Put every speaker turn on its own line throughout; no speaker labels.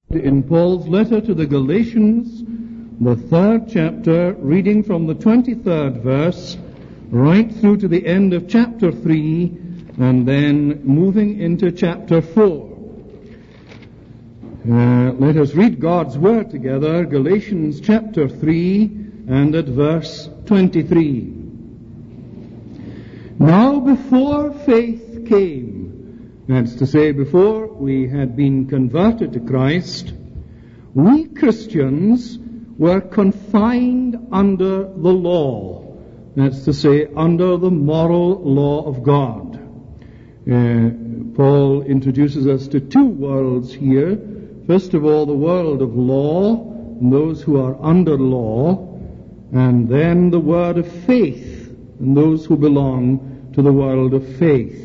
In Paul's letter to the Galatians, the 3rd chapter, reading from the 23rd verse right through to the end of chapter 3, and then moving into chapter 4. Let us read God's word together, Galatians chapter 3 and at verse 23. Now before faith came, that's to say, before we had been converted to Christ, we Christians were confined under the law. That's to say, under the moral law of God. Paul introduces us to two worlds here. First of all, the world of law, and those who are under law, and then the word of faith, and those who belong to the world of faith.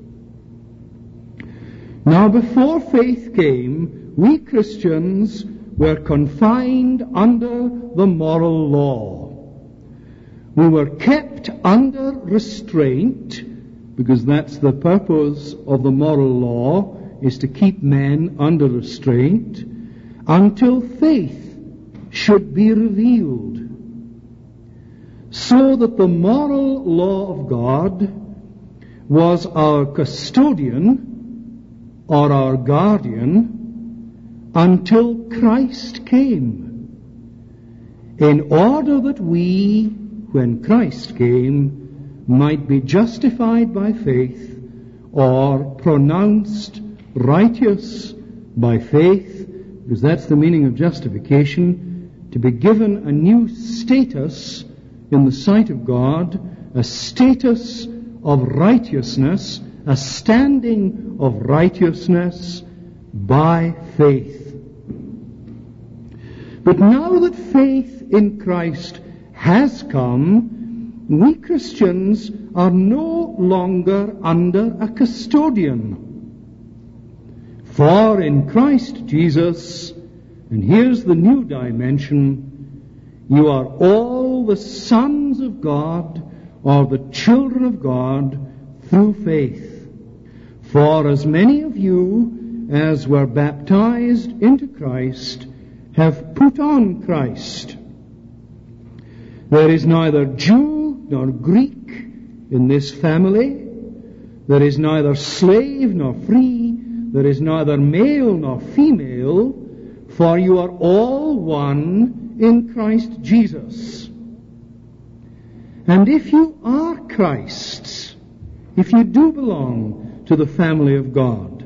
Now, before faith came, we Christians were confined under the moral law. We were kept under restraint, because that's the purpose of the moral law, is to keep men under restraint, until faith should be revealed. So that the moral law of God was our custodian, or our guardian, until Christ came, in order that we, when Christ came, might be justified by faith, or pronounced righteous by faith, because that's the meaning of justification, to be given a new status in the sight of God, a status of righteousness, a standing of righteousness by faith. But now that faith in Christ has come, we Christians are no longer under a custodian. For in Christ Jesus, and here's the new dimension, you are all the sons of God, or the children of God, through faith. For as many of you as were baptized into Christ have put on Christ. There is neither Jew nor Greek in this family. There is neither slave nor free. There is neither male nor female. For you are all one in Christ Jesus. And if you are Christ's, if you do belong to the family of God,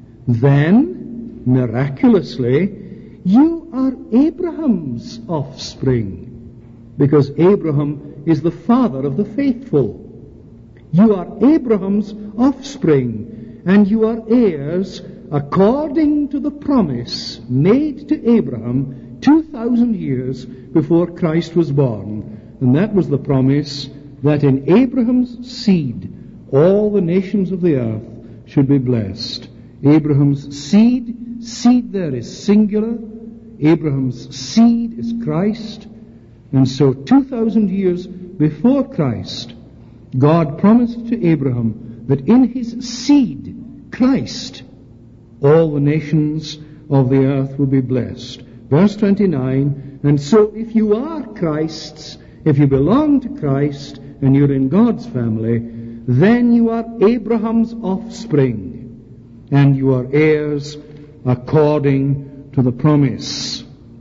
then, miraculously, you are Abraham's offspring, because Abraham is the father of the faithful. You are Abraham's offspring, and you are heirs according to the promise made to Abraham 2,000 years before Christ was born. And that was the promise that in Abraham's seed all the nations of the earth should be blessed. Abraham's seed there is singular. Abraham's seed is Christ. And so 2,000 years before Christ, God promised to Abraham that in his seed, Christ, all the nations of the earth will be blessed. Verse 29, and so if you are Christ's, if you belong to Christ, and you're in God's family, then you are Abraham's offspring, and you are heirs according to the promise.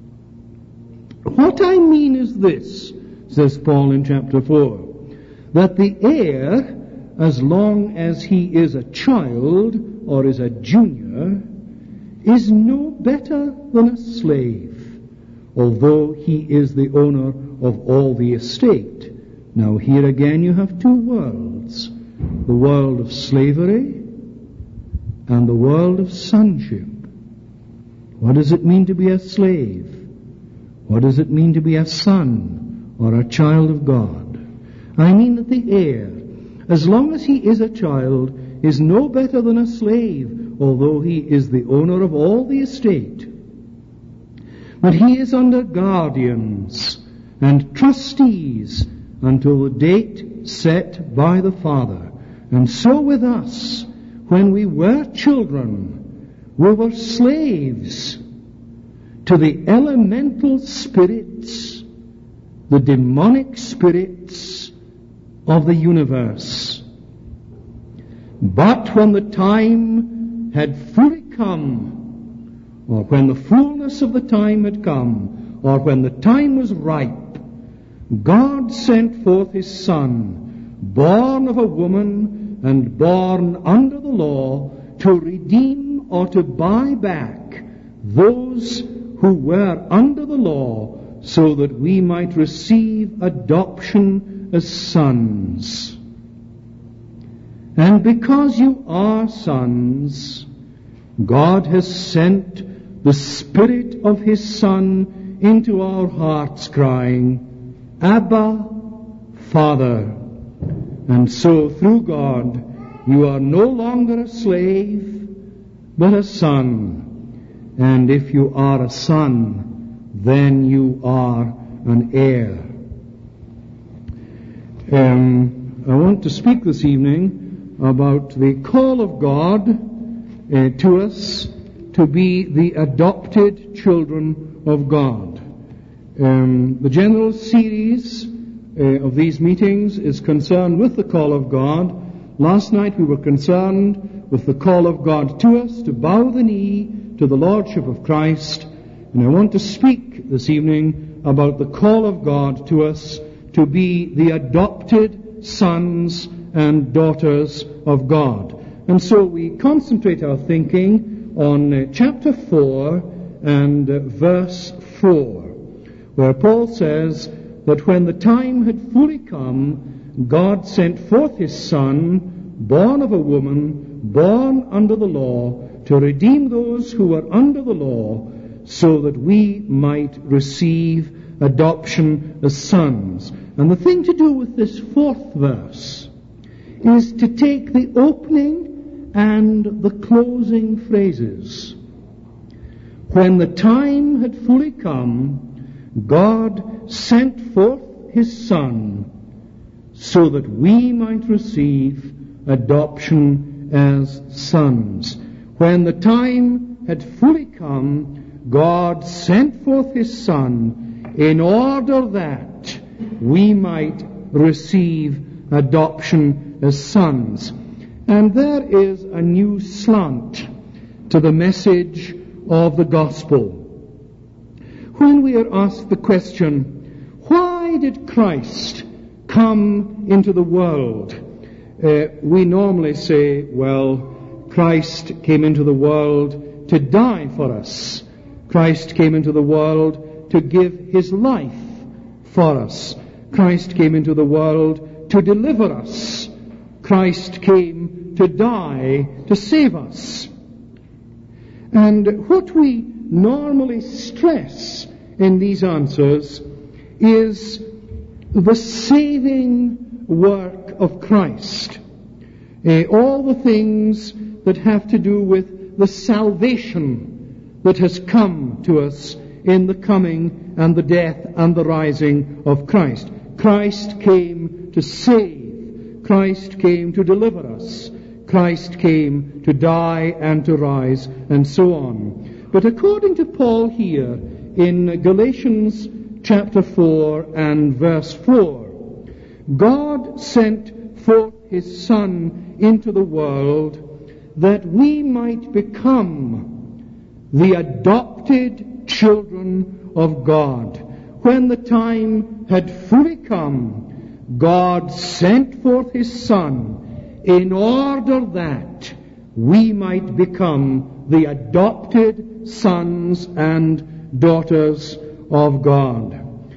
What I mean is this, says Paul in chapter 4, that the heir, as long as he is a child or is a junior, is no better than a slave, although he is the owner of all the estate. Now here again you have two worlds, the world of slavery and the world of sonship. What does it mean to be a slave? What does it mean to be a son or a child of God? I mean that the heir, as long as he is a child, is no better than a slave, although he is the owner of all the estate. But he is under guardians and trustees until the date set by the Father. And so with us, when we were children, we were slaves to the elemental spirits, the demonic spirits of the universe. But when the time had fully come, or when the fullness of the time had come, or when the time was ripe, God sent forth His Son, born of a woman and born under the law, to redeem or to buy back those who were under the law, so that we might receive adoption as sons. And because you are sons, God has sent the Spirit of His Son into our hearts, crying, Abba, Father. And so through God, you are no longer a slave, but a son. And if you are a son, then you are an heir. I want to speak this evening about the call of God to us to be the adopted children of God. The general series of these meetings is concerned with the call of God. Last night we were concerned with the call of God to us to bow the knee to the Lordship of Christ. And I want to speak this evening about the call of God to us to be the adopted sons and daughters of God. And so we concentrate our thinking on chapter 4 and verse 4, where Paul says that when the time had fully come, God sent forth His Son, born of a woman, born under the law, to redeem those who were under the law, so that we might receive adoption as sons. And the thing to do with this fourth verse is to take the opening and the closing phrases. When the time had fully come, God sent forth His Son, so that we might receive adoption as sons. When the time had fully come, God sent forth His Son in order that we might receive adoption as sons. And there is a new slant to the message of the gospel. When we are asked the question, why did Christ come into the world? We normally say, well, Christ came into the world to die for us. Christ came into the world to give His life for us. Christ came into the world to deliver us. Christ came to die to save us. And what we normally stress in these answers is the saving work of Christ. All the things that have to do with the salvation that has come to us in the coming and the death and the rising of Christ. Christ came to save. Christ came to deliver us. Christ came to die and to rise, and so on. But according to Paul here in Galatians chapter 4 and verse 4, God sent forth His Son into the world that we might become the adopted children of God. When the time had fully come, God sent forth His Son in order that we might become the adopted sons and daughters of God.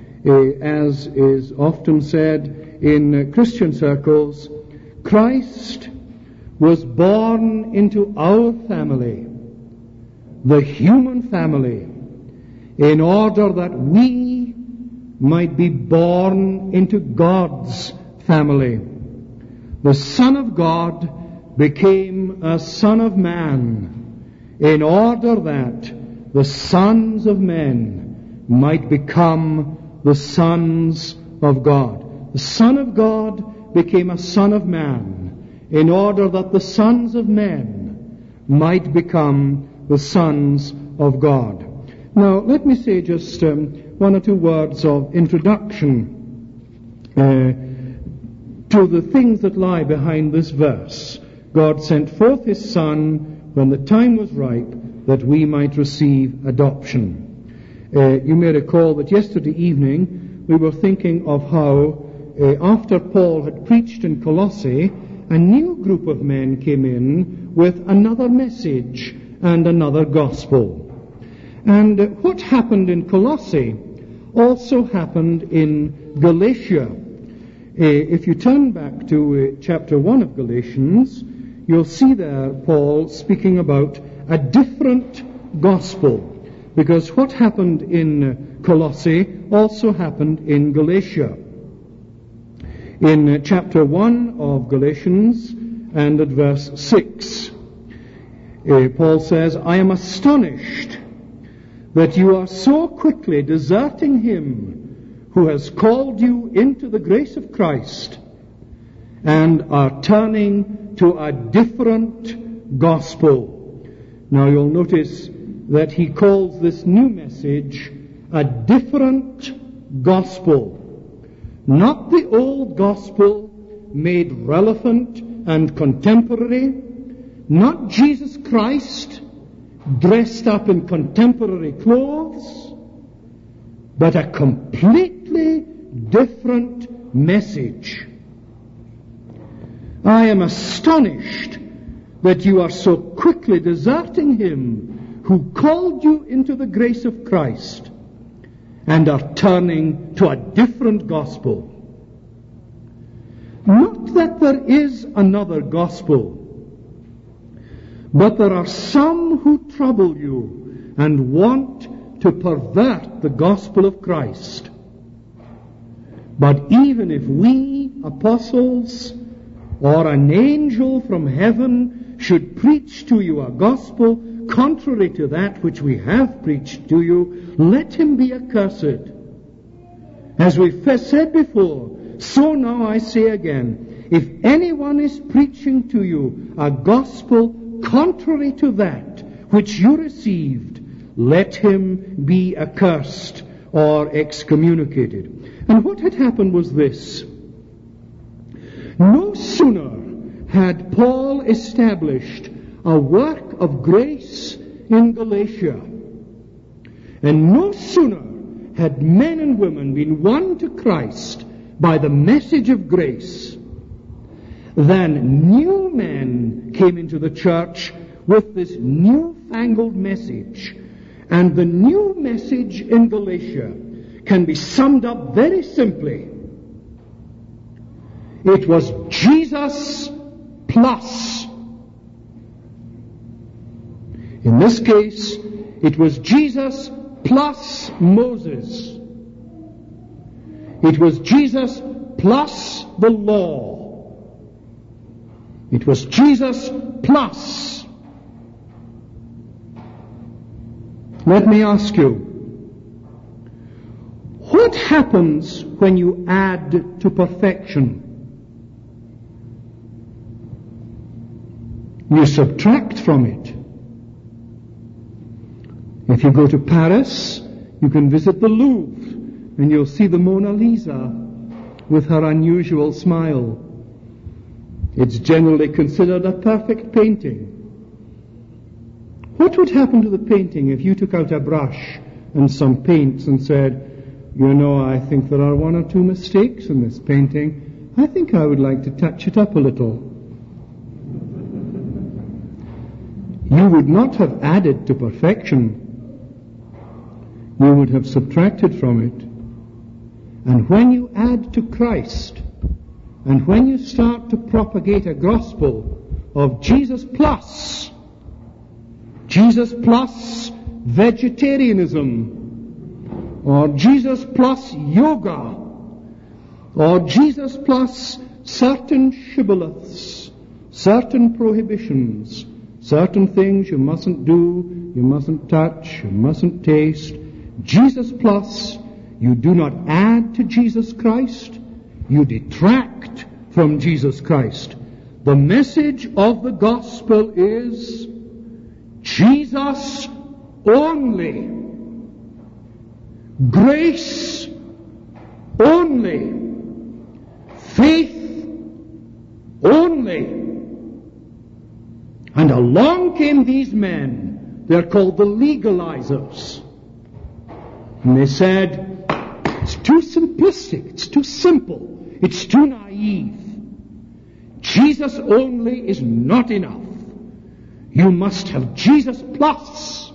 As is often said in Christian circles, Christ was born into our family, the human family, in order that we might be born into God's family. The Son of God became a Son of Man in order that the sons of men might become the sons of God. The Son of God became a Son of Man in order that the sons of men might become the sons of God. Now, let me say just one or two words of introduction to the things that lie behind this verse. God sent forth his Son when the time was ripe that we might receive adoption. You may recall that yesterday evening we were thinking of how after Paul had preached in Colossae, a new group of men came in with another message and another gospel. And what happened in Colossae also happened in Galatia. If you turn back to chapter 1 of Galatians, you'll see there Paul speaking about a different gospel, because what happened in Colossae also happened in Galatia. In chapter 1 of Galatians and at verse 6, Paul says, I am astonished that you are so quickly deserting him who has called you into the grace of Christ and are turning to a different gospel. Now you'll notice that he calls this new message a different gospel. Not the old gospel made relevant and contemporary, not Jesus Christ dressed up in contemporary clothes, but a completely different message. I am astonished that you are so quickly deserting him who called you into the grace of Christ and are turning to a different gospel. Not that there is another gospel, but there are some who trouble you and want to pervert the gospel of Christ. But even if we, apostles, or an angel from heaven should preach to you a gospel contrary to that which we have preached to you, let him be accursed. As we've said before, so now I say again, if anyone is preaching to you a gospel contrary to that which you received, let him be accursed or excommunicated. And what had happened was this. No sooner had Paul established a work of grace in Galatia, and no sooner had men and women been won to Christ by the message of grace, than new men came into the church with this newfangled message. And the new message in Galatia can be summed up very simply. It was Jesus plus. In this case, it was Jesus plus Moses. It was Jesus plus the law. It was Jesus plus. Let me ask you, what happens when you add to perfection? You subtract from it. If you go to Paris, you can visit the Louvre, and you'll see the Mona Lisa with her unusual smile. It's generally considered a perfect painting. What would happen to the painting if you took out a brush and some paints and said, you know, I think there are one or two mistakes in this painting. I think I would like to touch it up a little. You would not have added to perfection. You would have subtracted from it. And when you add to Christ, and when you start to propagate a gospel of Jesus plus vegetarianism, or Jesus plus yoga, or Jesus plus certain shibboleths, certain prohibitions, certain things you mustn't do, you mustn't touch, you mustn't taste, Jesus plus, you do not add to Jesus Christ, you detract from Jesus Christ. The message of the gospel is Jesus only. grace only, faith only. And along came these men. They're called the legalizers. And they said, it's too simplistic, it's too simple, it's too naive. Jesus only is not enough. You must have Jesus plus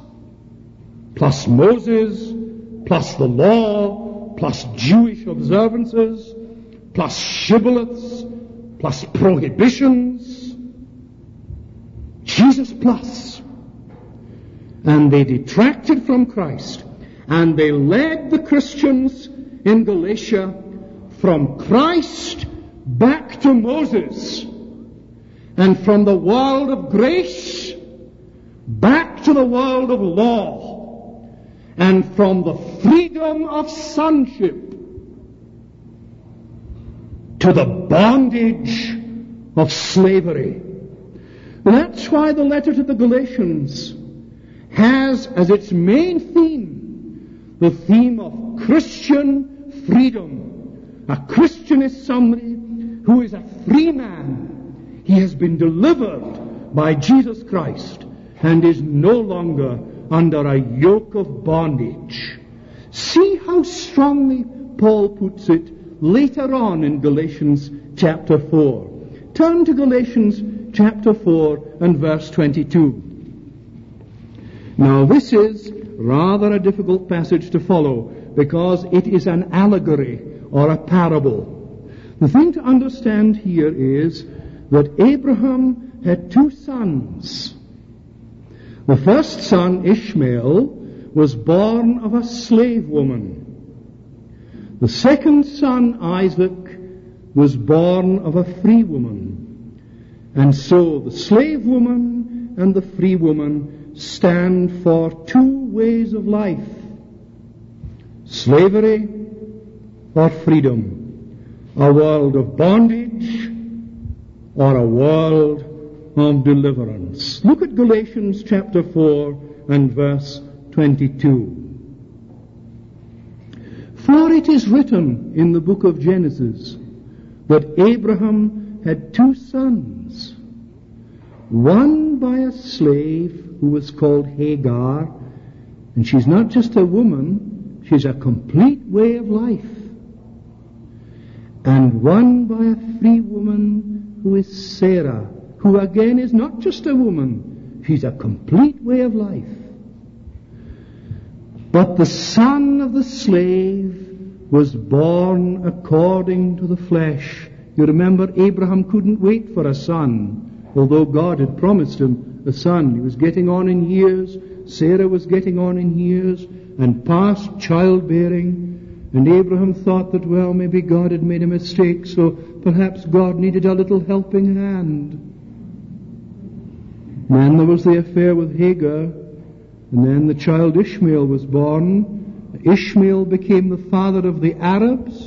Moses, plus the law, plus Jewish observances, plus shibboleths, plus prohibitions. Jesus plus. And they detracted from Christ, and they led the Christians in Galatia from Christ back to Moses, and from the world of grace back to the world of law, and from the freedom of sonship to the bondage of slavery. That's why the letter to the Galatians has as its main theme the theme of Christian freedom. A Christian is somebody who is a free man. He has been delivered by Jesus Christ and is no longer under a yoke of bondage. See how strongly Paul puts it later on in Galatians chapter 4. Turn to Galatians chapter 4 and verse 22. Now this is rather a difficult passage to follow because it is an allegory or a parable. The thing to understand here is that Abraham had two sons. The first son, Ishmael, was born of a slave woman. The second son, Isaac, was born of a free woman. And so the slave woman and the free woman stand for two ways of life: slavery or freedom, a world of bondage or a world of deliverance. Look at Galatians chapter 4 and verse 22. For it is written in the book of Genesis that Abraham had two sons, one by a slave who was called Hagar, and she's not just a woman, she's a complete way of life, and one by a free woman who is Sarah, who again is not just a woman, she's a complete way of life. But the son of the slave was born according to the flesh. You remember, Abraham couldn't wait for a son, although God had promised him a son. He was getting on in years, Sarah was getting on in years, and past childbearing. And Abraham thought that, well, maybe God had made a mistake, so perhaps God needed a little helping hand. And then there was the affair with Hagar, and then the child Ishmael was born. Ishmael became the father of the Arabs.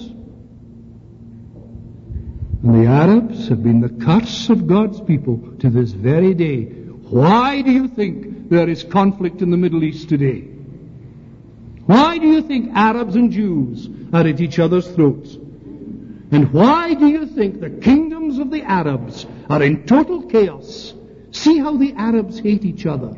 And the Arabs have been the curse of God's people to this very day. Why do you think there is conflict in the Middle East today? Why do you think Arabs and Jews are at each other's throats? And why do you think the kingdoms of the Arabs are in total chaos? See how the Arabs hate each other.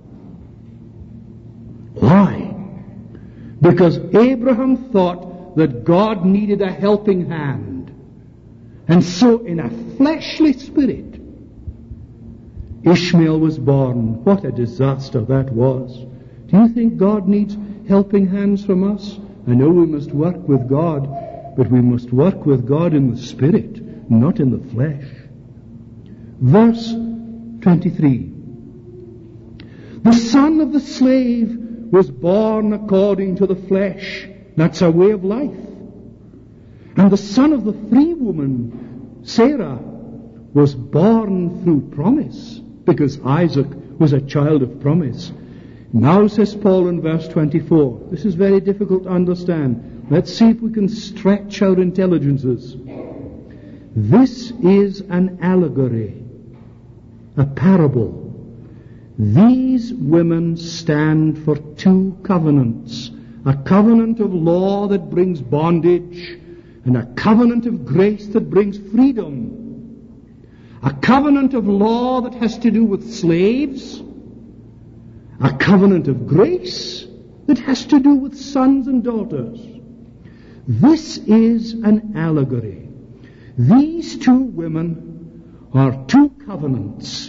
Why? Because Abraham thought that God needed a helping hand. And so in a fleshly spirit, Ishmael was born. What a disaster that was. Do you think God needs helping hands from us? I know we must work with God, but we must work with God in the spirit, not in the flesh. Verse 23. The son of the slave was born according to the flesh. That's a way of life. And the son of the free woman, Sarah, was born through promise, because Isaac was a child of promise. Now, says Paul in verse 24, this is very difficult to understand. Let's see if we can stretch our intelligences. This is an allegory, a parable. These women stand for two covenants, a covenant of law that brings bondage, and a covenant of grace that brings freedom. A covenant of law that has to do with slaves, a covenant of grace that has to do with sons and daughters. This is an allegory. These two women are two covenants.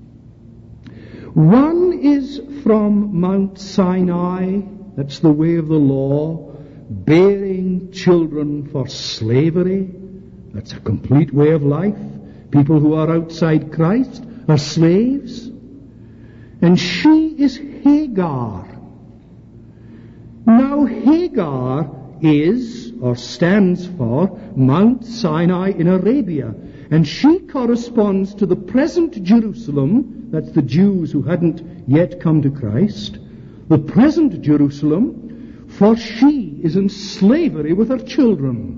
One is from Mount Sinai, that's the way of the law, bearing children for slavery. That's a complete way of life. People who are outside Christ are slaves. And she is Hagar. Now Hagar is, or stands for, Mount Sinai in Arabia. And she corresponds to the present Jerusalem, that's the Jews who hadn't yet come to Christ, the present Jerusalem, for she is in slavery with her children.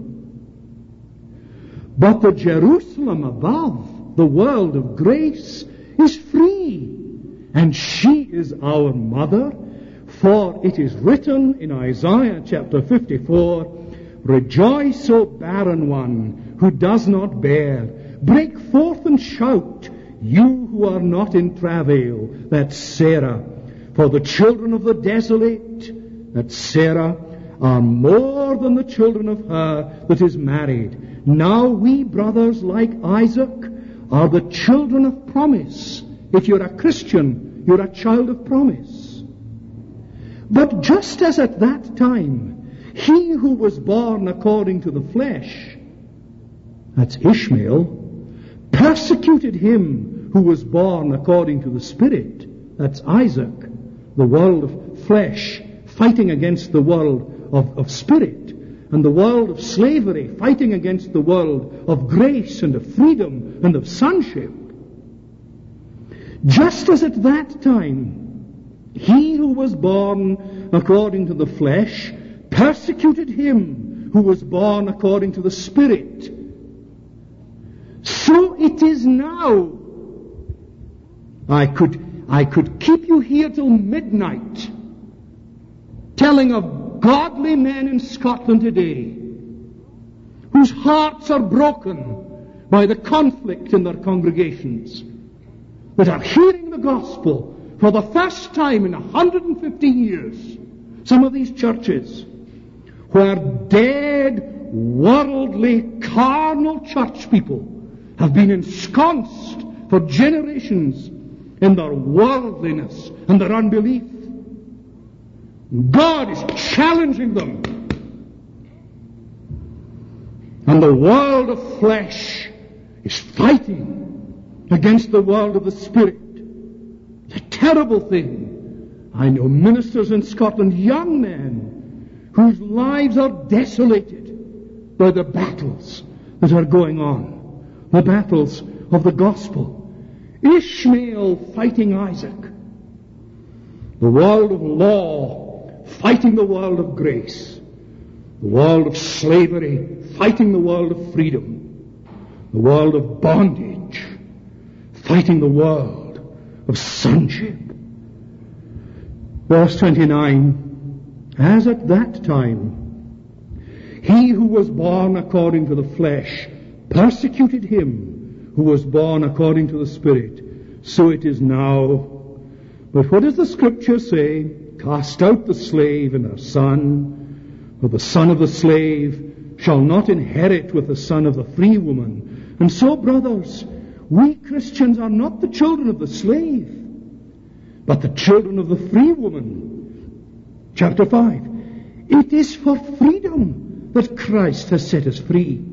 But the Jerusalem above, the world of grace, is free, and she is our mother, for it is written in Isaiah chapter 54, "Rejoice, O barren one who does not bear. Break forth and shout, you who are not in travail," that's Sarah. "For the children of the desolate," that's Sarah, "are more than the children of her that is married. Now we, brothers, like Isaac, are the children of promise." If you're a Christian, you're a child of promise. But just as at that time, he who was born according to the flesh, that's Ishmael, persecuted him who was born according to the Spirit, that's Isaac, the world of flesh fighting against the world of spirit, and the world of slavery fighting against the world of grace and of freedom and of sonship. Just as at that time, he who was born according to the flesh persecuted him who was born according to the Spirit, so it is now. I could keep you here till midnight telling of godly men in Scotland today whose hearts are broken by the conflict in their congregations, that are hearing the gospel for the first time in 150 years. Some of these churches, where dead, worldly, carnal church people have been ensconced for generations in their worldliness and their unbelief. God is challenging them. And the world of flesh is fighting against the world of the Spirit. It's a terrible thing. I know ministers in Scotland, young men, whose lives are desolated by the battles that are going on, the battles of the gospel. Ishmael fighting Isaac, the world of law fighting the world of grace, the world of slavery fighting the world of freedom, the world of bondage fighting the world of sonship. Verse 29, as at that time, he who was born according to the flesh persecuted him who was born according to the Spirit. So it is now. But what does the Scripture say? Cast out the slave and her son, for the son of the slave shall not inherit with the son of the free woman. And so, brothers, we Christians are not the children of the slave, but the children of the free woman. Chapter 5. It is for freedom that Christ has set us free.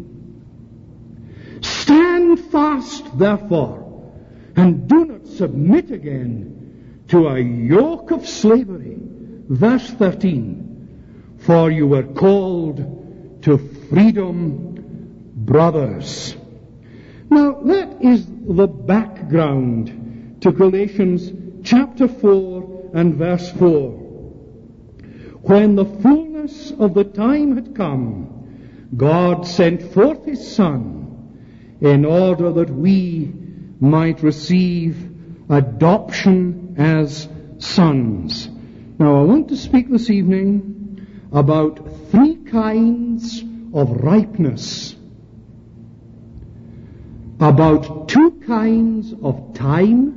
Stand fast, therefore, and do not submit again to a yoke of slavery. Verse 13. For you were called to freedom, brothers. Now, that is the background to Galatians chapter 4 and verse 4. When the fullness of the time had come, God sent forth His Son in order that we might receive adoption as sons. Now, I want to speak this evening about three kinds of ripeness, about two kinds of time,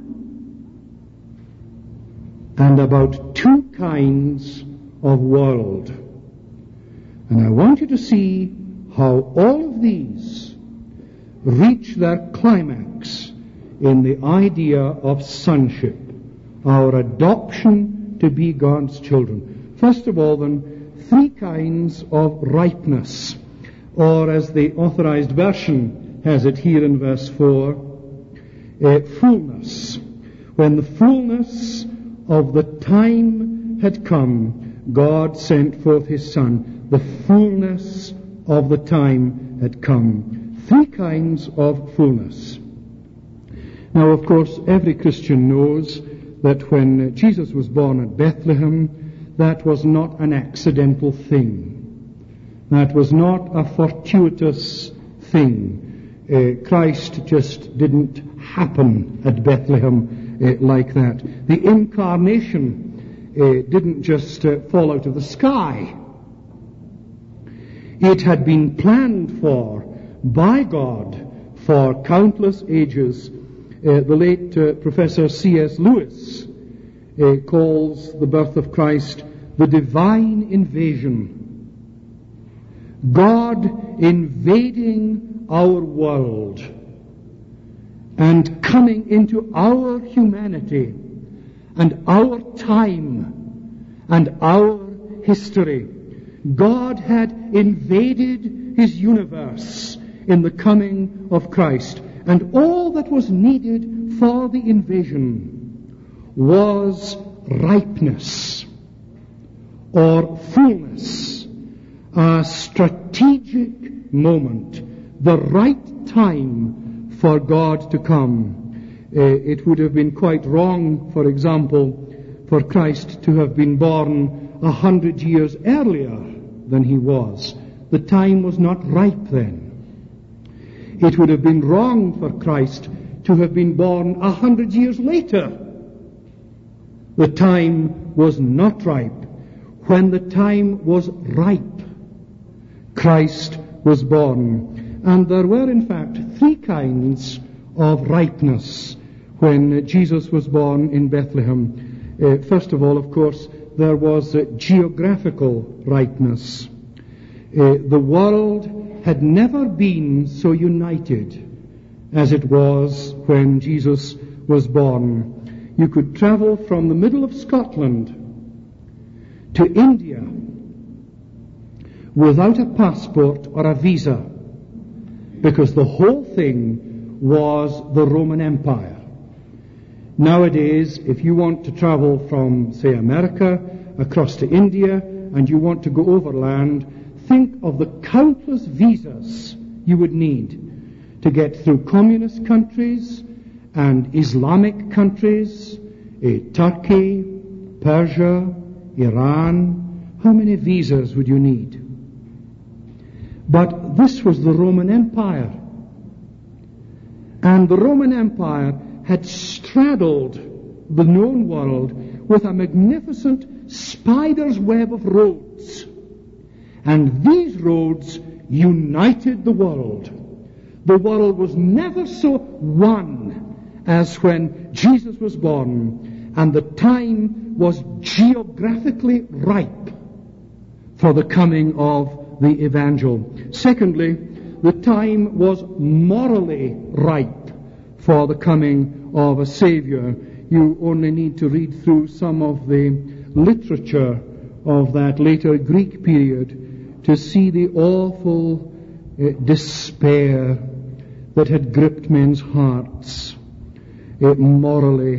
and about two kinds of world. And I want you to see how all of these reach their climax in the idea of sonship, our adoption to be God's children. First of all, then, three kinds of ripeness, or as the Authorized Version has it here in verse 4, fullness. When the fullness of the time had come, God sent forth His Son. The fullness of the time had come. Three kinds of fullness. Now, of course, every Christian knows that when Jesus was born at Bethlehem, that was not an accidental thing. That was not a fortuitous thing. Christ just didn't happen at Bethlehem like that. The incarnation didn't just fall out of the sky. It had been planned for by God for countless ages. The late Professor C.S. Lewis calls the birth of Christ the divine invasion. God invading our world and coming into our humanity and our time and our history. God had invaded His universe in the coming of Christ, and all that was needed for the invasion was ripeness or fullness, a strategic moment, the right time for God to come. It would have been quite wrong, for example, for Christ to have been born 100 years earlier than He was. The time was not ripe then. It would have been wrong for Christ to have been born 100 years later. The time was not ripe. When the time was ripe, Christ was born. And there were, in fact, three kinds of ripeness when Jesus was born in Bethlehem. First of all, of course, there was geographical ripeness. The world had never been so united as it was when Jesus was born. You could travel from the middle of Scotland to India without a passport or a visa, because the whole thing was the Roman Empire. Nowadays, if you want to travel from, say, America across to India, and you want to go overland, think of the countless visas you would need to get through communist countries and Islamic countries, Turkey, Persia, Iran. How many visas would you need? But this was the Roman Empire. And the Roman Empire had straddled the known world with a magnificent spider's web of roads. And these roads united the world. The world was never so one as when Jesus was born, and the time was geographically ripe for the coming of the evangel. Secondly, the time was morally ripe for the coming of a Savior. You only need to read through some of the literature of that later Greek period to see the awful despair that had gripped men's hearts morally.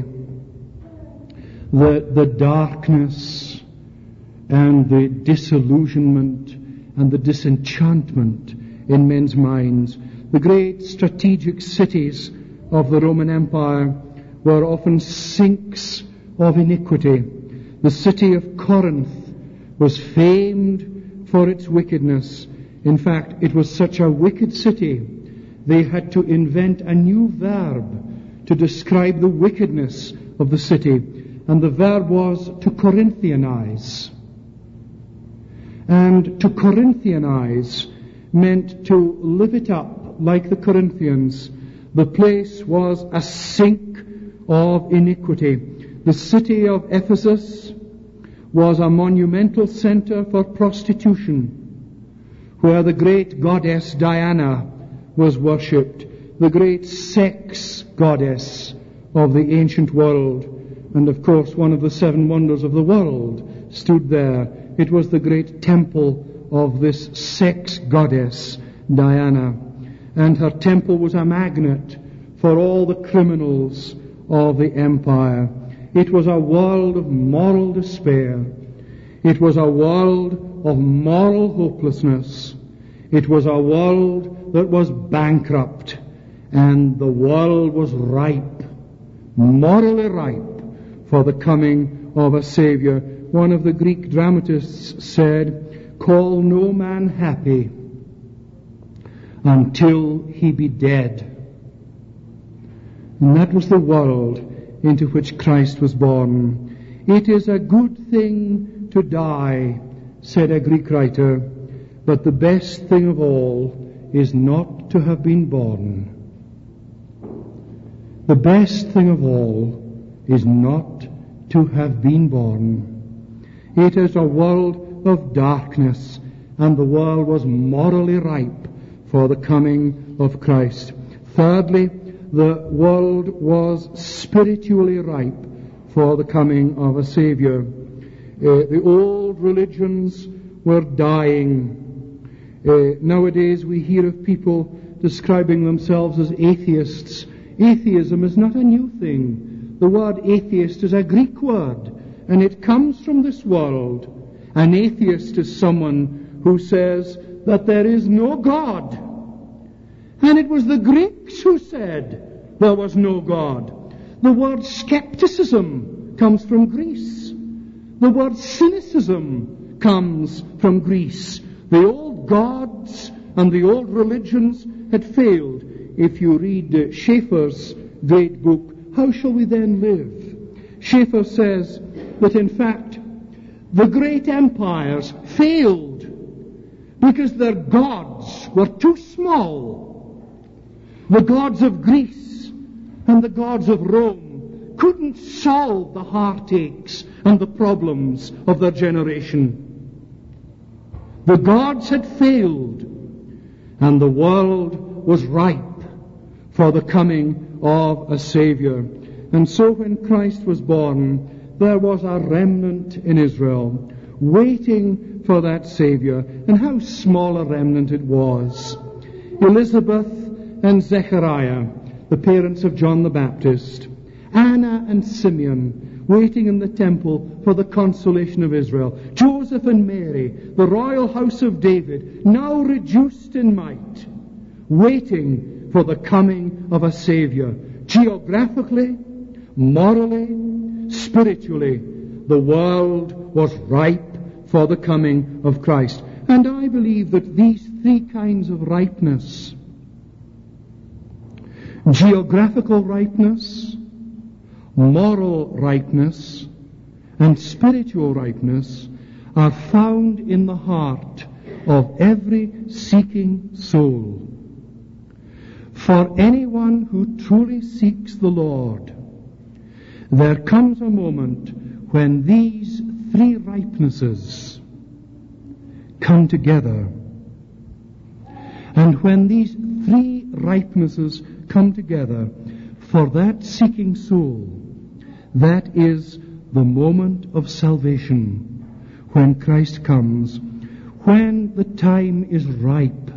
The darkness and the disillusionment and the disenchantment in men's minds. The great strategic cities of the Roman Empire were often sinks of iniquity. The city of Corinth was famed for its wickedness. In fact, it was such a wicked city, they had to invent a new verb to describe the wickedness of the city. And the verb was to Corinthianize. And to Corinthianize meant to live it up like the Corinthians. The place was a sink of iniquity. The city of Ephesus was a monumental center for prostitution, where the great goddess Diana was worshipped, the great sex goddess of the ancient world. And of course, one of the 7 wonders of the world stood there. It was the great temple of this sex goddess, Diana. And her temple was a magnet for all the criminals of the empire. It was a world of moral despair. It was a world of moral hopelessness. It was a world that was bankrupt. And the world was ripe, morally ripe, for the coming of a Savior. One of the Greek dramatists said, "Call no man happy until he be dead." And that was the world into which Christ was born. "It is a good thing to die," said a Greek writer, "but the best thing of all is not to have been born." The best thing of all is not to have been born. It is a world of darkness, and the world was morally ripe for the coming of Christ. Thirdly, the world was spiritually ripe for the coming of a Savior. The old religions were dying. Nowadays we hear of people describing themselves as atheists. Atheism is not a new thing. The word atheist is a Greek word, and it comes from this world. An atheist is someone who says that there is no God. And it was the Greeks who said there was no God. The word skepticism comes from Greece. The word cynicism comes from Greece. The old gods and the old religions had failed. If you read Schaeffer's great book, How Shall We Then Live? Schaeffer says that in fact the great empires failed because their gods were too small. The gods of Greece and the gods of Rome couldn't solve the heartaches and the problems of their generation. The gods had failed, and the world was ripe for the coming of a Savior. And so when Christ was born, there was a remnant in Israel waiting for that Savior. And how small a remnant it was. Elizabeth and Zechariah, the parents of John the Baptist, Anna and Simeon, waiting in the temple for the consolation of Israel, Joseph and Mary, the royal house of David, now reduced in might, waiting for the coming of a Savior. Geographically, morally, spiritually, the world was ripe for the coming of Christ. And I believe that these 3 kinds of ripeness, geographical ripeness, moral ripeness, and spiritual ripeness, are found in the heart of every seeking soul. For anyone who truly seeks the Lord, there comes a moment when these 3 ripenesses come together. And when these 3 ripenesses come together for that seeking soul, that is the moment of salvation, when Christ comes, when the time is ripe.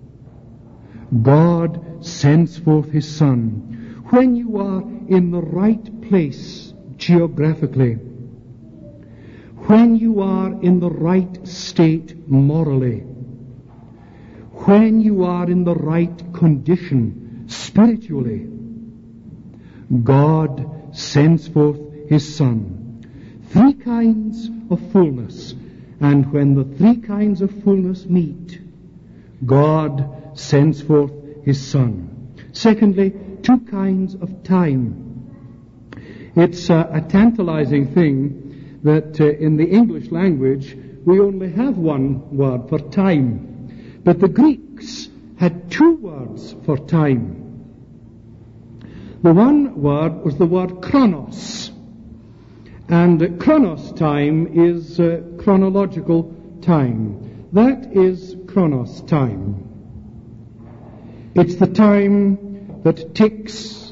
God sends forth His Son. When you are in the right place geographically, when you are in the right state morally, when you are in the right condition spiritually, God sends forth His Son. 3 kinds of fullness. And when the 3 kinds of fullness meet, God sends forth His Son. Secondly, 2 kinds of time. It's a tantalizing thing that in the English language we only have one word for time. But the Greeks had two words for time. The one word was the word chronos. And chronos time is chronological time. That is chronos time. It's the time that ticks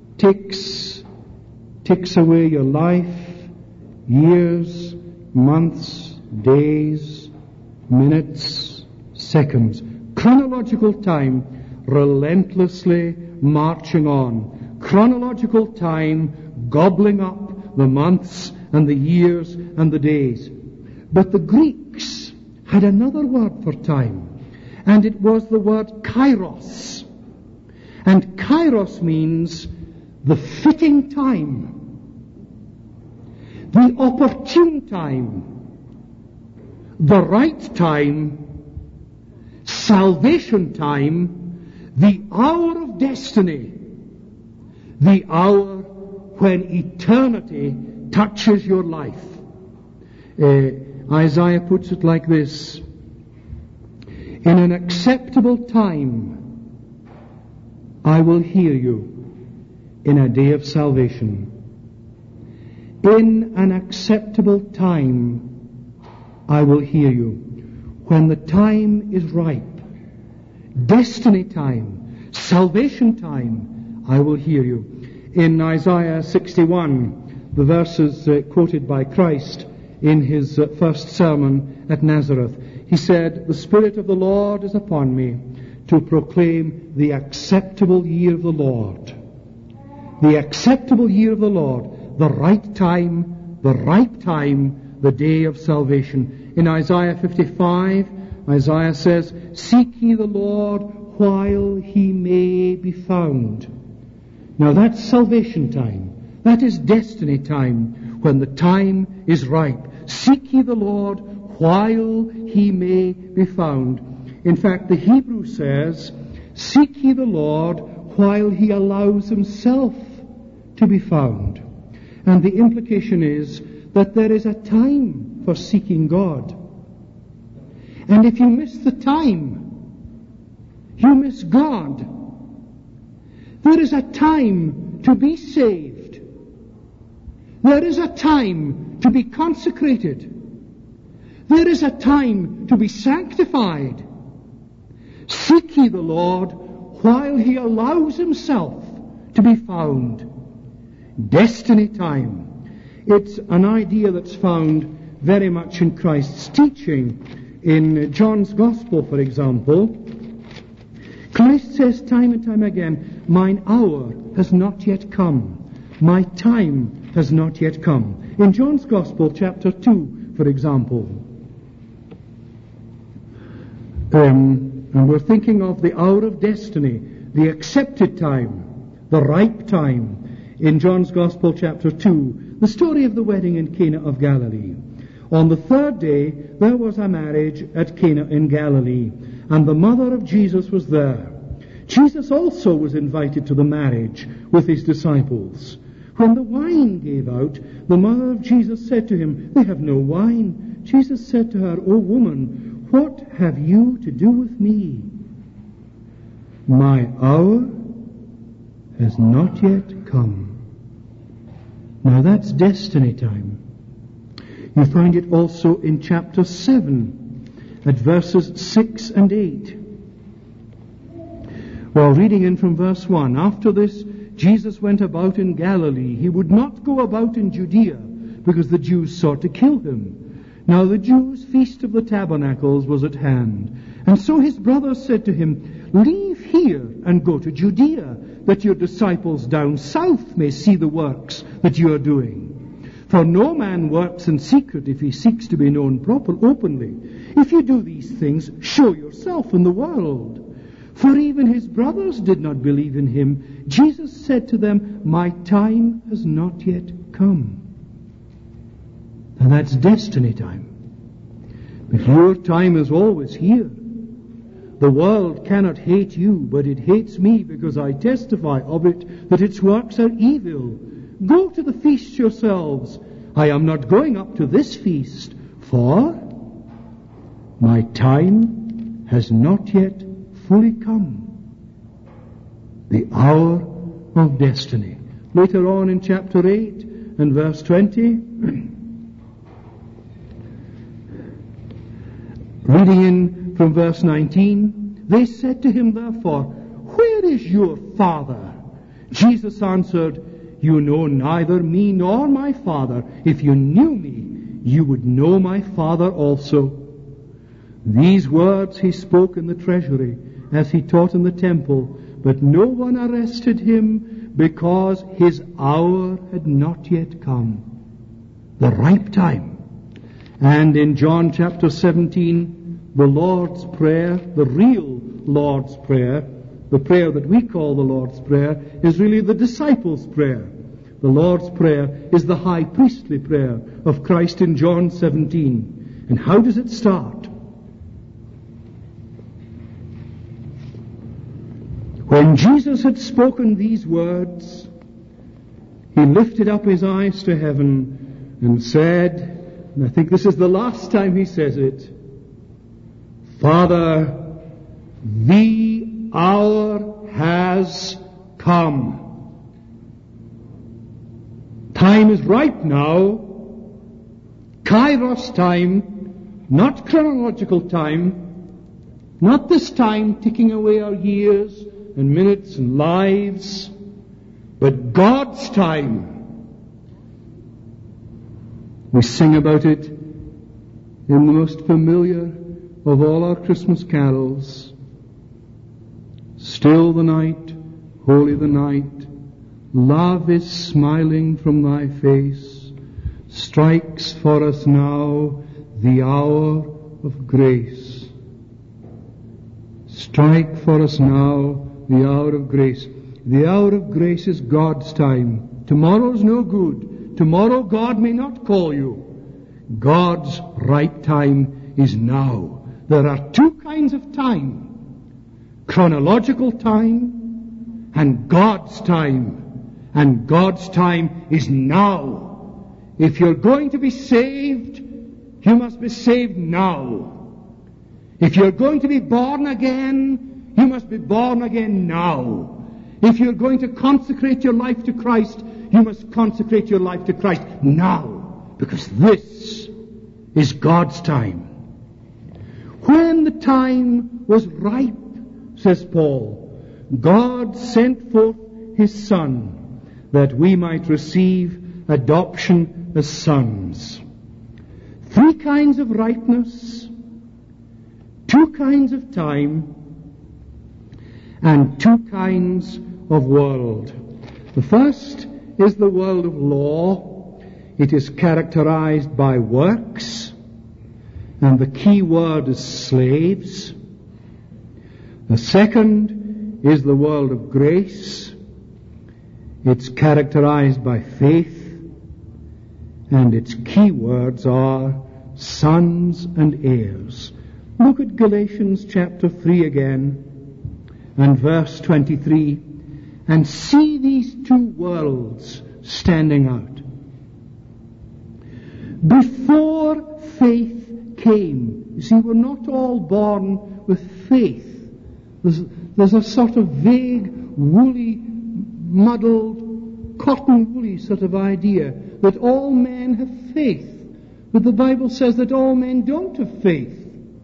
away your life, years, months, days, minutes, seconds. Chronological time relentlessly marching on. Chronological time gobbling up the months and the years and the days. But the Greeks had another word for time, and it was the word kairos. And kairos means the fitting time, the opportune time, the right time, salvation time, the hour of destiny, the hour when eternity touches your life. Isaiah puts it like this: in an acceptable time I will hear you in a day of salvation. In an acceptable time I will hear you. When the time is ripe, destiny time, salvation time, I will hear you. In Isaiah 61, the verses quoted by Christ in his first sermon at Nazareth, he said, "The Spirit of the Lord is upon me to proclaim the acceptable year of the Lord." The acceptable year of the Lord, the right time, the ripe time, the day of salvation. In Isaiah 55, Isaiah says, "Seek ye the Lord while he may be found." Now that's salvation time. That is destiny time, when the time is ripe. Seek ye the Lord while he may be found. In fact, the Hebrew says, "Seek ye the Lord while he allows himself to be found." And the implication is that there is a time for seeking God. And if you miss the time, you miss God. There is a time to be saved. There is a time to be consecrated. There is a time to be sanctified. Seek ye the Lord while he allows himself to be found. Destiny time. It's an idea that's found very much in Christ's teaching. In John's Gospel, for example, Christ says time and time again, "Mine hour has not yet come. My time has not yet come." In John's Gospel, chapter 2, for example, and we're thinking of the hour of destiny, the accepted time, the ripe time. In John's Gospel, chapter 2, the story of the wedding in Cana of Galilee. On the third day, there was a marriage at Cana in Galilee, and the mother of Jesus was there. Jesus also was invited to the marriage with his disciples. When the wine gave out, the mother of Jesus said to him, "They have no wine." Jesus said to her, "O woman, what have you to do with me? My hour has not yet come." Now that's destiny time. You find it also in chapter 7 at verses 6 and 8. Well, reading in from verse 1, "After this, Jesus went about in Galilee. He would not go about in Judea, because the Jews sought to kill him. Now the Jews' feast of the tabernacles was at hand. And so his brothers said to him, 'Leave here and go to Judea, that your disciples down south may see the works that you are doing. For no man works in secret if he seeks to be known openly. If you do these things, show yourself in the world.' For even his brothers did not believe in him. Jesus said to them, 'My time has not yet come.'" And that's destiny time. But your time is always here. The world cannot hate you, but it hates me because I testify of it that its works are evil. Go to the feast yourselves. I am not going up to this feast, for My time has not yet fully come. The hour of destiny. Later on in chapter 8 and verse 20, reading in from verse 19, they said to him, therefore, where is your Father? Jesus answered, you know neither me nor my Father. If you knew me, you would know my Father also. These words he spoke in the treasury as he taught in the temple, but no one arrested him because his hour had not yet come, the ripe time. And in John chapter 17, the Lord's Prayer, the real Lord's Prayer, the prayer that we call the Lord's Prayer, is really the disciples' prayer. The Lord's Prayer is the high priestly prayer of Christ in John 17. And how does it start? When Jesus had spoken these words, he lifted up his eyes to heaven and said, and I think this is the last time he says it, Father, the hour has come. Time is ripe now. Kairos time, not chronological time, not this time ticking away our years and minutes and lives, but God's time. We sing about it in the most familiar of all our Christmas carols. Still the night, holy the night, love is smiling from thy face, strikes for us now the hour of grace. Strike for us now the hour of grace. The hour of grace is God's time. Tomorrow's no good. Tomorrow God may not call you. God's right time is now. There are two kinds of time. Chronological time and God's time. And God's time is now. If you're going to be saved, you must be saved now. If you're going to be born again, you must be born again now. If you're going to consecrate your life to Christ, you must consecrate your life to Christ now. Because this is God's time. When the time was ripe, says Paul, God sent forth his Son, that we might receive adoption as sons. Three kinds of ripeness, two kinds of time, and two kinds of world. The first is the world of law. It is characterized by works, and the key word is slaves. The second is the world of grace. It's characterized by faith, and its key words are sons and heirs. Look at Galatians chapter 3 again, and verse 23, and see these two worlds standing out. Before faith came, you see, we're not all born with faith. There's a sort of vague, woolly, muddled, cotton woolly sort of idea that all men have faith. But the Bible says that all men don't have faith.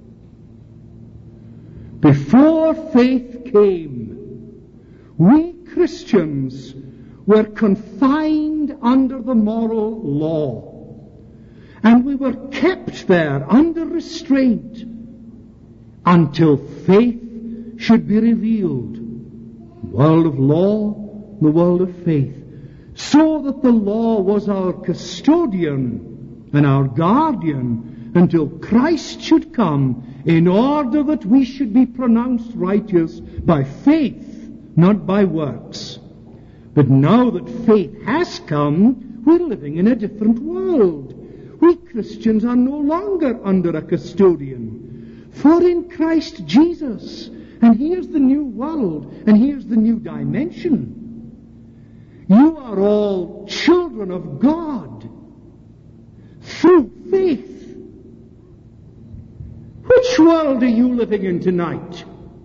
Before faith came, we Christians were confined under the moral law. And we were kept there under restraint until faith should be revealed. The world of law, the world of faith. So that the law was our custodian and our guardian until Christ should come in order that we should be pronounced righteous by faith, not by works. But now that faith has come, we're living in a different world. We Christians are no longer under a custodian. For in Christ Jesus, and here's the new world, and here's the new dimension, you are all children of God through faith. Which Which world are you living in tonight?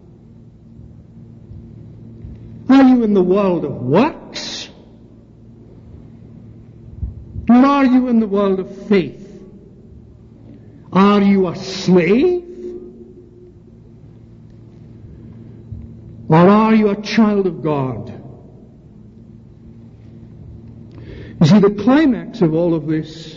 Are you in the world of works? Or are you in the world of faith? Are you a slave? Or are you a child of God? You see, the climax of all of this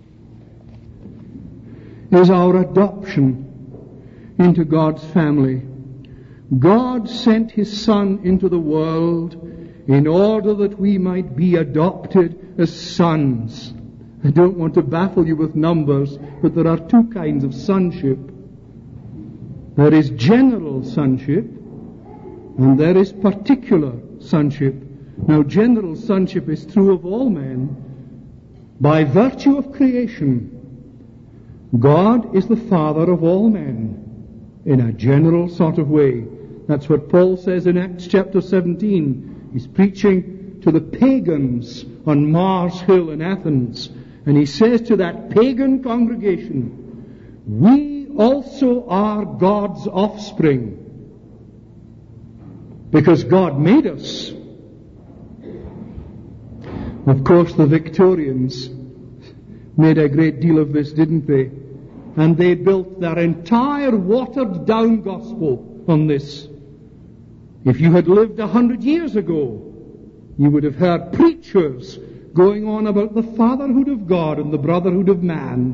is our adoption into God's family. God sent His Son into the world in order that we might be adopted as sons. I don't want to baffle you with numbers, but there are two kinds of sonship. There is general sonship, and there is particular sonship. Now, general sonship is true of all men. By virtue of creation, God is the Father of all men in a general sort of way. That's what Paul says in Acts chapter 17. He's preaching to the pagans on Mars Hill in Athens. And he says to that pagan congregation, we also are God's offspring, because God made us. Of course, the Victorians made a great deal of this, didn't they? And they built their entire watered-down gospel on this. If you had lived 100 years ago, you would have heard preachers going on about the fatherhood of God and the brotherhood of man.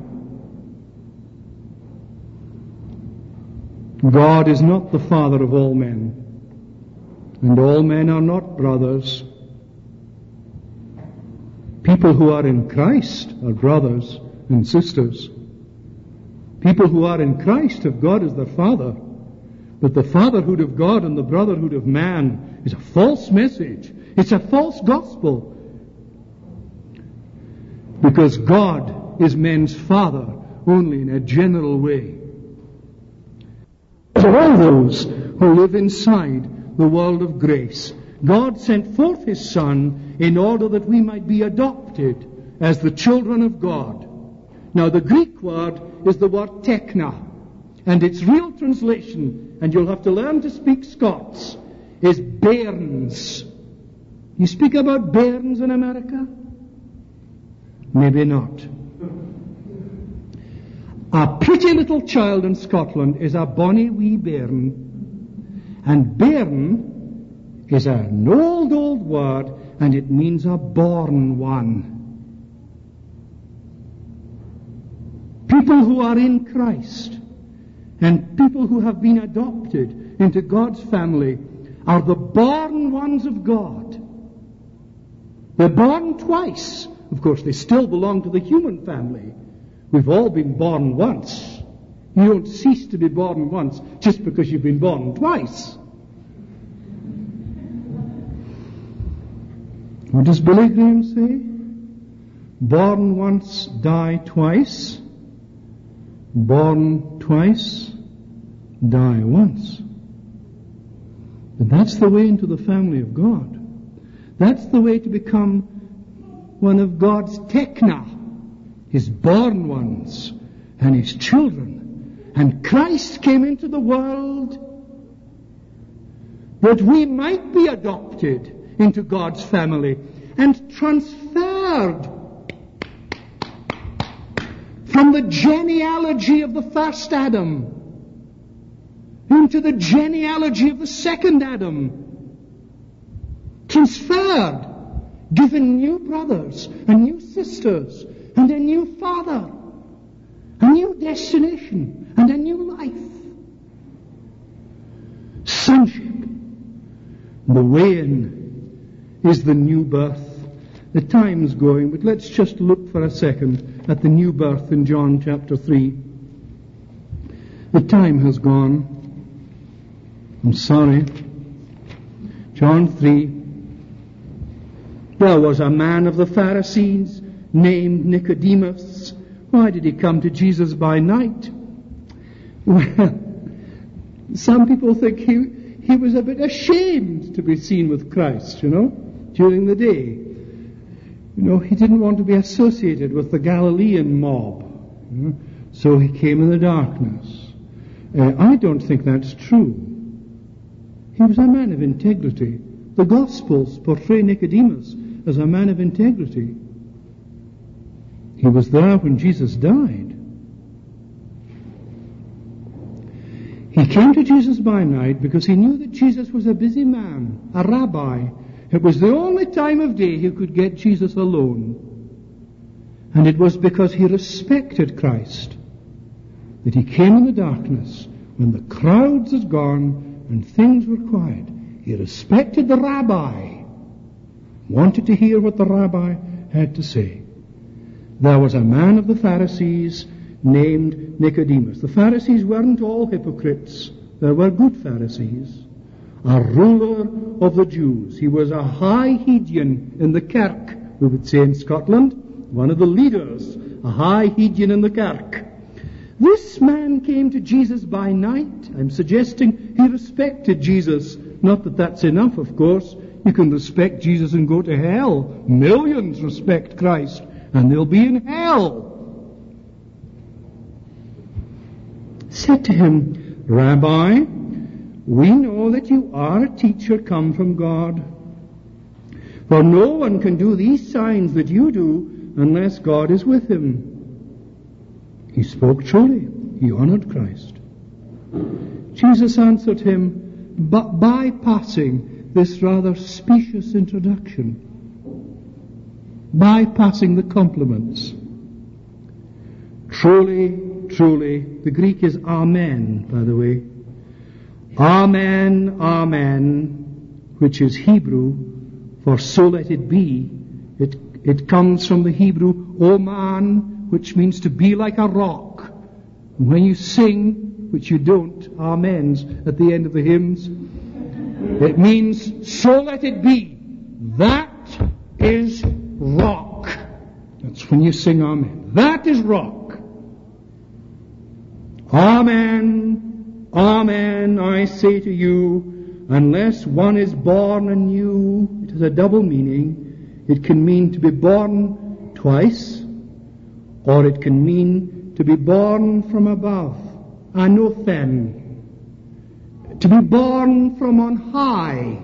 God is not the father of all men, and all men are not brothers. People who are in Christ are brothers and sisters. People who are in Christ have God as their father. But the fatherhood of God and the brotherhood of man is a false message. It's a false gospel. Because God is men's father only in a general way. For all those who live inside the world of grace, God sent forth His Son in order that we might be adopted as the children of God. Now, the Greek word is the word tekna, and its real translation, and you'll have to learn to speak Scots, is bairns. You speak about bairns in America? Maybe not. A pretty little child in Scotland is a bonny wee bairn, and bairn is an old word, and it means a born one. People who are in Christ and people who have been adopted into God's family are the born ones of God. They're born twice. Of course, they still belong to the human family. We've all been born once. You don't cease to be born once just because you've been born twice. What does Billy Graham say? Born once, die twice. Born twice, die once. But that's the way into the family of God. That's the way to become one of God's tekna, His born ones and His children. And Christ came into the world that we might be adopted into God's family and transferred from the genealogy of the first Adam into the genealogy of the second Adam. Transferred, given new brothers and new sisters and a new father, a new destination and a new life. Sonship. The way in is the new birth. The time's going, but let's just look for a second at the new birth in John chapter 3. The time has gone. I'm sorry. John 3. There was a man of the Pharisees named Nicodemus. Why did he come to Jesus by night? Well, some people think he was a bit ashamed to be seen with Christ, during the day. He didn't want to be associated with the Galilean mob. So he came in the darkness. I don't think that's true. He was a man of integrity. The Gospels portray Nicodemus as a man of integrity. He was there when Jesus died. He came to Jesus by night because he knew that Jesus was a busy man, a rabbi. It was the only time of day he could get Jesus alone. And it was because he respected Christ that he came in the darkness when the crowds had gone and things were quiet. He respected the rabbi, wanted to hear what the rabbi had to say. There was a man of the Pharisees named Nicodemus. The Pharisees weren't all hypocrites. There were good Pharisees. A ruler of the Jews. He was a high Hedian in the Kirk, we would say in Scotland. One of the leaders, a high Hedian in the Kirk. This man came to Jesus by night. I'm suggesting he respected Jesus. Not that that's enough, of course. You can respect Jesus and go to hell. Millions respect Christ, and they'll be in hell. Said to him, Rabbi, we know that you are a teacher come from God. For no one can do these signs that you do unless God is with him. He spoke truly. He honored Christ. Jesus answered him, but bypassing this rather specious introduction, bypassing the compliments. Truly, truly, the Greek is amen, by the way. Amen, amen, which is Hebrew for so let it be. It comes from the Hebrew oman, which means to be like a rock. And when you sing, which you don't, amens at the end of the hymns, it means so let it be. That is rock. That's when you sing amen. That is rock. Amen, amen, I say to you, unless one is born anew, it has a double meaning. It can mean to be born twice, or it can mean to be born from above, anothen, to be born from on high,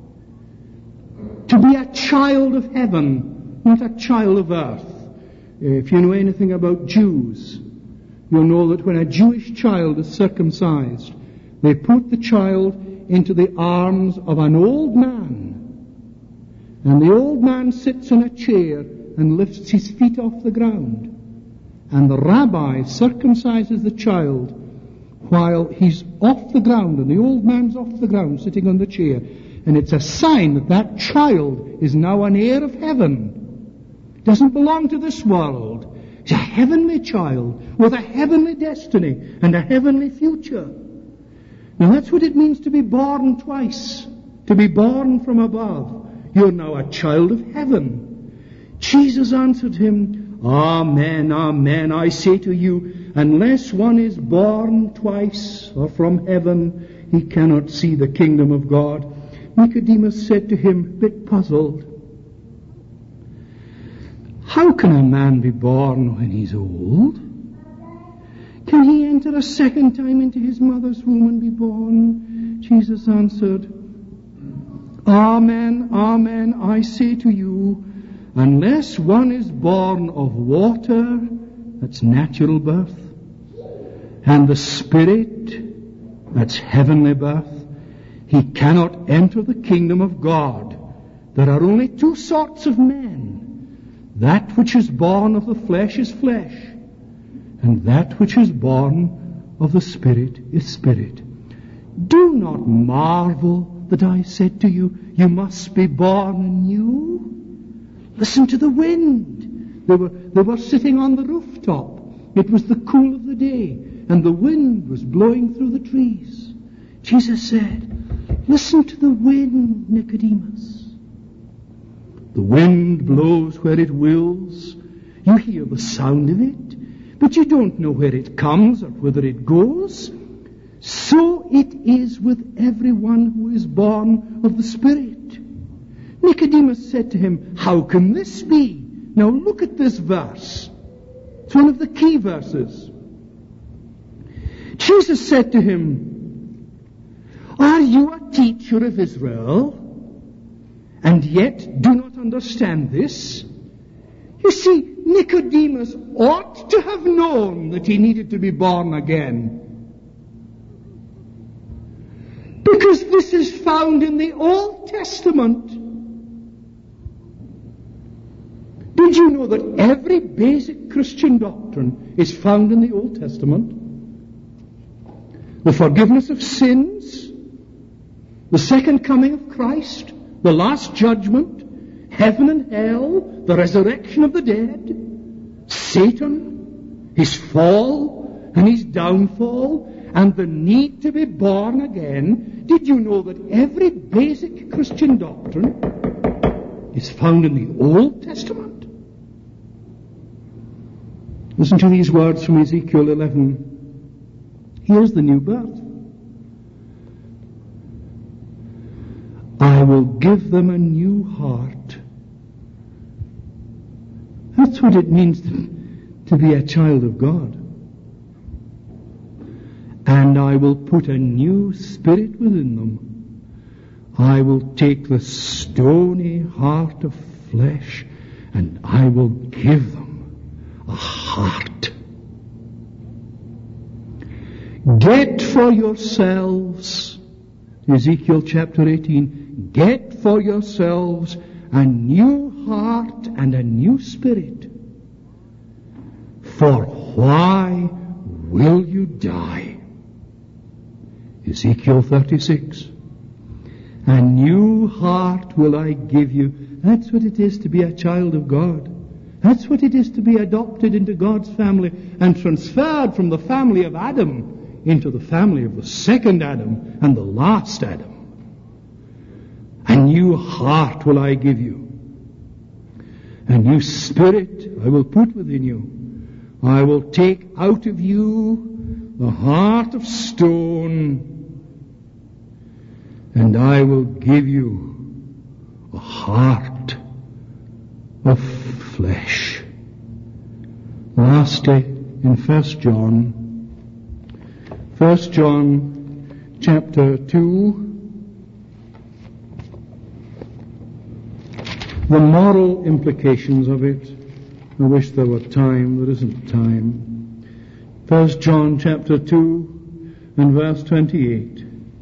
to be a child of heaven, not a child of earth. If you know anything about Jews, you'll know that when a Jewish child is circumcised, they put the child into the arms of an old man. And the old man sits in a chair and lifts his feet off the ground. And the rabbi circumcises the child while he's off the ground, and the old man's off the ground sitting on the chair. And it's a sign that that child is now an heir of heaven. Doesn't belong to this world. He's a heavenly child with a heavenly destiny and a heavenly future. Now that's what it means to be born twice, to be born from above. You're now a child of heaven. Jesus answered him, Amen, amen, I say to you, unless one is born twice or from heaven, he cannot see the kingdom of God. Nicodemus said to him, a bit puzzled, how can a man be born when he's old? Can he enter a second time into his mother's womb and be born? Jesus answered, Amen, amen, I say to you, unless one is born of water, that's natural birth, and the Spirit, that's heavenly birth, he cannot enter the kingdom of God. There are only two sorts of men. That which is born of the flesh is flesh, and that which is born of the Spirit is spirit. Do not marvel that I said to you, you must be born anew. Listen to the wind. They were sitting on the rooftop. It was the cool of the day, and the wind was blowing through the trees. Jesus said, listen to the wind, Nicodemus. The wind blows where it wills. You hear the sound of it, but you don't know where it comes or whither it goes. So it is with everyone who is born of the Spirit. Nicodemus said to him, how can this be? Now look at this verse. It's one of the key verses. Jesus said to him, "Are you a teacher of Israel, and yet do not understand this?" You see, Nicodemus ought to have known that he needed to be born again. Because this is found in the Old Testament. Did you know that every basic Christian doctrine is found in the Old Testament? The forgiveness of sins, the second coming of Christ, the last judgment, heaven and hell, the resurrection of the dead, Satan, his fall and his downfall, and the need to be born again. Did you know that every basic Christian doctrine is found in the Old Testament? Listen to these words from Ezekiel 11. Here's the new birth. I will give them a new heart. That's what it means to be a child of God. And I will put a new spirit within them. I will take the stony heart of flesh, and I will give them a heart. Get for yourselves, Ezekiel chapter 18, get for yourselves a new heart and a new spirit. For why will you die? Ezekiel 36. A new heart will I give you. That's what it is to be a child of God. That's what it is to be adopted into God's family and transferred from the family of Adam into the family of the second Adam and the last Adam. A new heart will I give you. A new spirit I will put within you. I will take out of you the heart of stone, and I will give you a heart of flesh. Lastly, in 1 John chapter 2, the moral implications of it. I wish there were time. There isn't time. 1 John chapter 2 and verse 28.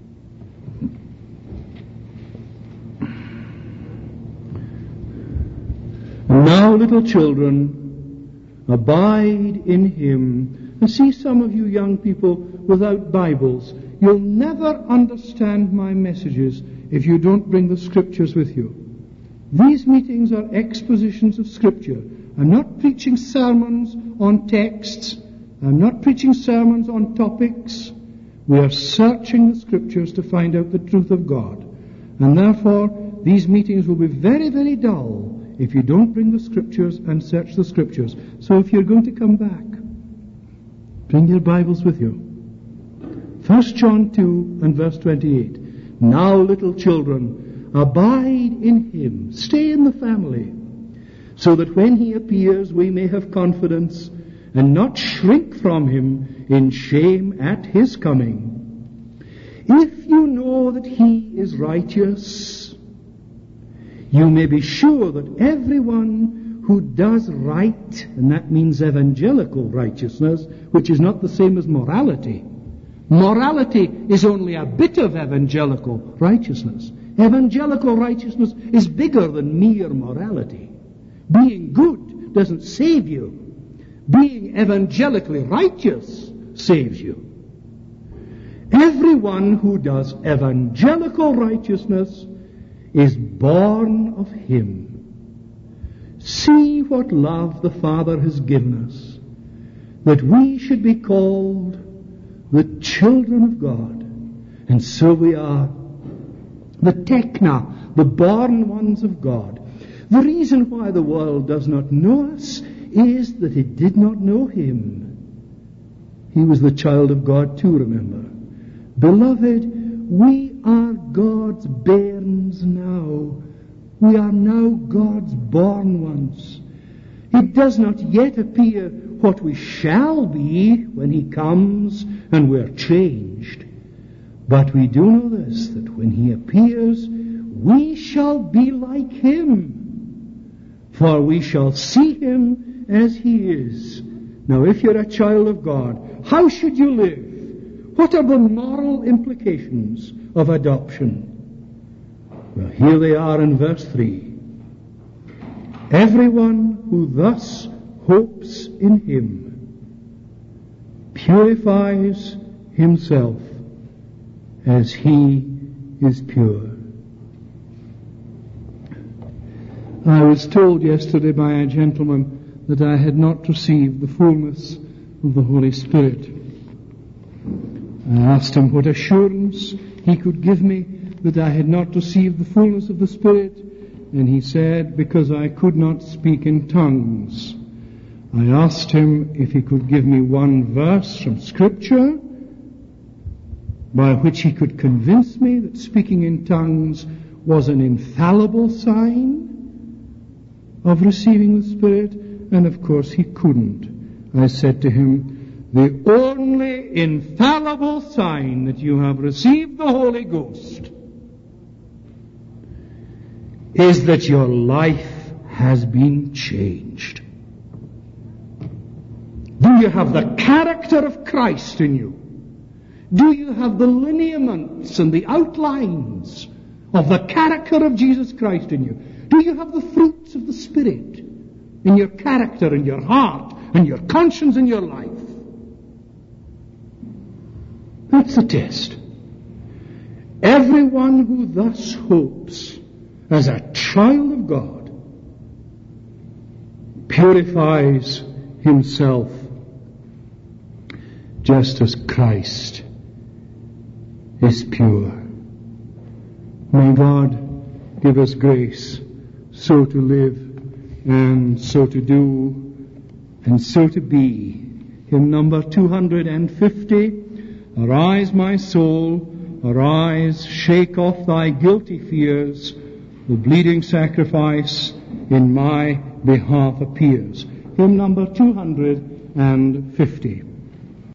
Now, little children, abide in him. And see, some of you young people without Bibles, you'll never understand my messages if you don't bring the Scriptures with you. These meetings are expositions of Scripture. I'm not preaching sermons on texts. I'm not preaching sermons on topics. We are searching the Scriptures to find out the truth of God. And therefore, these meetings will be very, very dull if you don't bring the Scriptures and search the Scriptures. So if you're going to come back, bring your Bibles with you. 1 John 2 and verse 28. Now, little children, abide in him. Stay in the family, so that when he appears we may have confidence and not shrink from him in shame at his coming. If you know that he is righteous, you may be sure that everyone who does right, and that means evangelical righteousness, which is not the same as morality. Morality is only a bit of evangelical righteousness. Evangelical righteousness is bigger than mere morality. Being good doesn't save you. Being evangelically righteous saves you. Everyone who does evangelical righteousness is born of him. See what love the Father has given us, that we should be called the children of God. And so we are. The tekna, the born ones of God. The reason why the world does not know us is that it did not know him. He was the child of God too, remember. Beloved, we are God's bairns now. We are now God's born ones. It does not yet appear what we shall be when he comes and we're changed. But we do know this, that when he appears, we shall be like him, for we shall see him as he is. Now, if you're a child of God, how should you live? What are the moral implications of adoption? Well, here they are in verse 3. Everyone who thus hopes in him purifies himself as he is pure. I was told yesterday by a gentleman that I had not received the fullness of the Holy Spirit. I asked him what assurance he could give me that I had not received the fullness of the Spirit, and he said, because I could not speak in tongues. I asked him if he could give me one verse from Scripture by which he could convince me that speaking in tongues was an infallible sign of receiving the Spirit, and of course he couldn't. I said to him, the only infallible sign that you have received the Holy Ghost is that your life has been changed. Do you have the character of Christ in you? Do you have the lineaments and the outlines of the character of Jesus Christ in you? Do you have the fruits of the Spirit in your character, in your heart, in your conscience, in your life? That's the test. Everyone who thus hopes as a child of God purifies himself just as Christ is pure. May God give us grace so to live and so to do and so to be. Hymn number 250. Arise, my soul, arise, shake off thy guilty fears. The bleeding sacrifice in my behalf appears. Hymn number 250.